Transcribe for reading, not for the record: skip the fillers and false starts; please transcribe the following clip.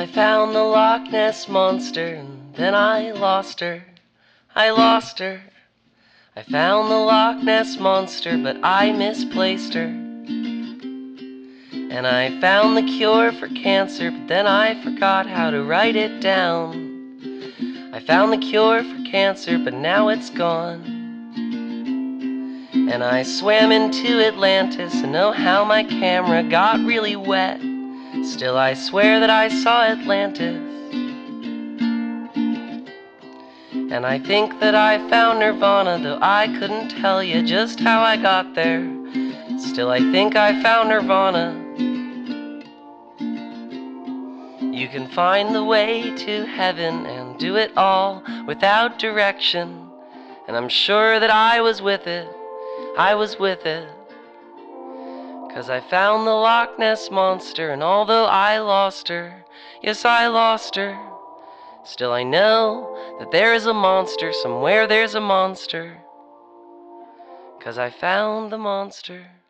I found the Loch Ness Monster, and then I lost her. I lost her. I found the Loch Ness Monster, but I misplaced her. And I found the cure for cancer, but then I forgot how to write it down. I found the cure for cancer, but now it's gone. And I swam into Atlantis, and oh how my camera got really wet. Still I swear that I saw Atlantis. And I think that I found Nirvana, though I couldn't tell you just how I got there. Still I think I found Nirvana. You can find the way to heaven and do it all without direction. And I'm sure that I was with it, I was with it. 'Cause I found the Loch Ness Monster, and although I lost her, yes I lost her, still I know that there is a monster, somewhere there's a monster. 'Cause I found the monster.